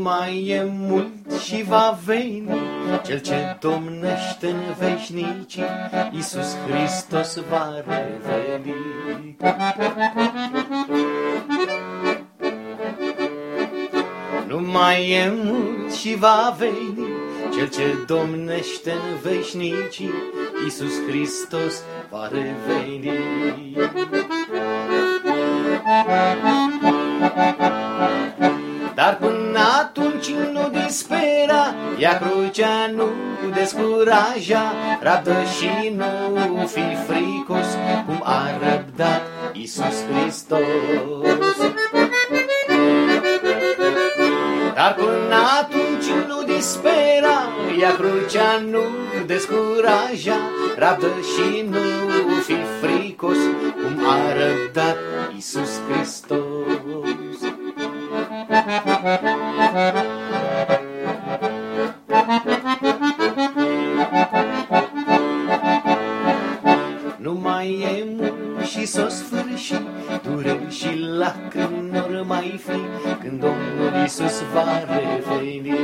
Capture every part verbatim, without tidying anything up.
mai e mult și va veni Cel ce domnește în veșnicii, Iisus Hristos va reveni. Nu mai e mult și va veni Cel ce domnește în veșnicii, Iisus Hristos va reveni. Dar până atunci nu dispera, ia crucea nu descuraja, rabdă și nu fi fricos, cum a răbdat Iisus Hristos. Dar până atunci nu dispera, ia crucea nu descuraja, rabdă și nu fi fricos, cum a răbdat Iisus Hristos. Nu mai e mult și s-o sfârși, dureri și lacrimi n-or mai fi, când Domnul Iisus va reveni.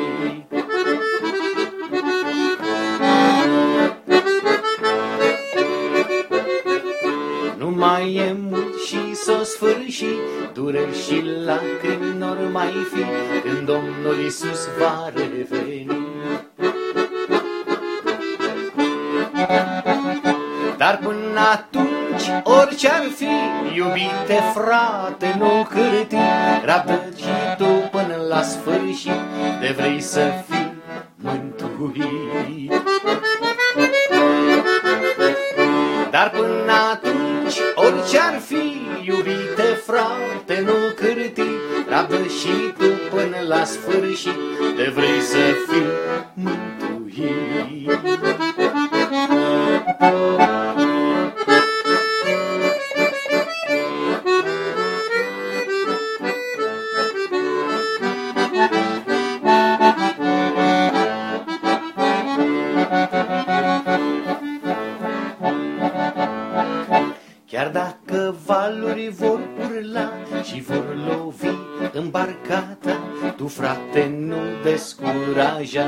Nu mai e mult și s-o sfârși, dureri și lacrimi n-or mai fi, când Domnul Iisus va reveni. Dar până atunci, orice-ar fi, iubite frate, nu cârti, rabdă și tu până la sfârșit, de vrei să fii mântuit. Dar până atunci, orice-ar fi, iubite frate, nu cârti, rabdă și tu până la sfârșit, de vrei să fii mântuit. Chiar dacă valuri vor urla și vor lovi în barca ta, tu, frate, nu descuraja.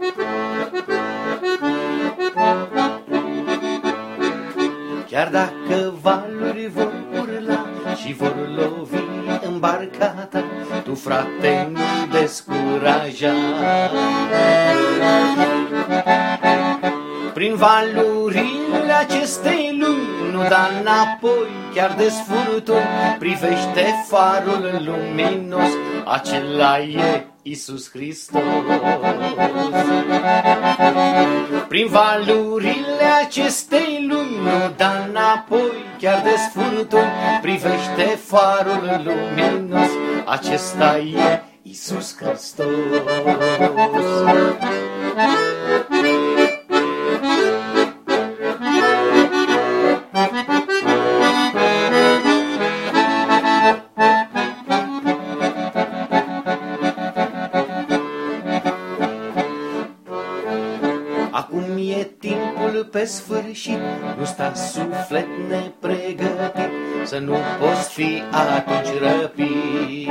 Chiar dacă valuri vor urla și vor lovi în barca ta, tu, frate, nu descuraja. Prin valurile acestei lumi nu da înapoi, chiar de sfurturi, privește farul luminos, acela e Iisus Hristos. Prin valurile acestei lumi nu da înapoi, chiar de sfurturi, privește farul luminos, acesta e Iisus Hristos. Acum e timpul pe sfârșit, nu sta suflet nepregătit, să nu poți fi atunci răpit.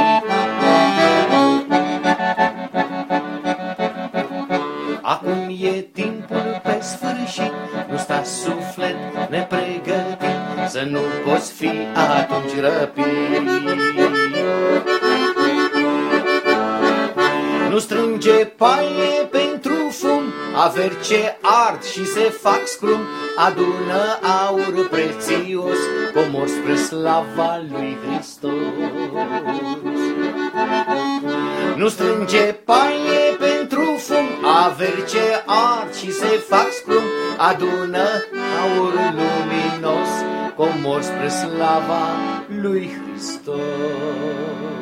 Acum e timpul pe sfârșit, nu sta suflet nepregătit, să nu poți fi atunci răpit. Nu strânge paie pentru fum, averi ce ard și se fac scrum, adună aur prețios, comor spre slava lui Hristos. Nu strânge paie pentru fum, averi ce ard și se fac scrum, adună aur luminos, comor spre slava lui Hristos.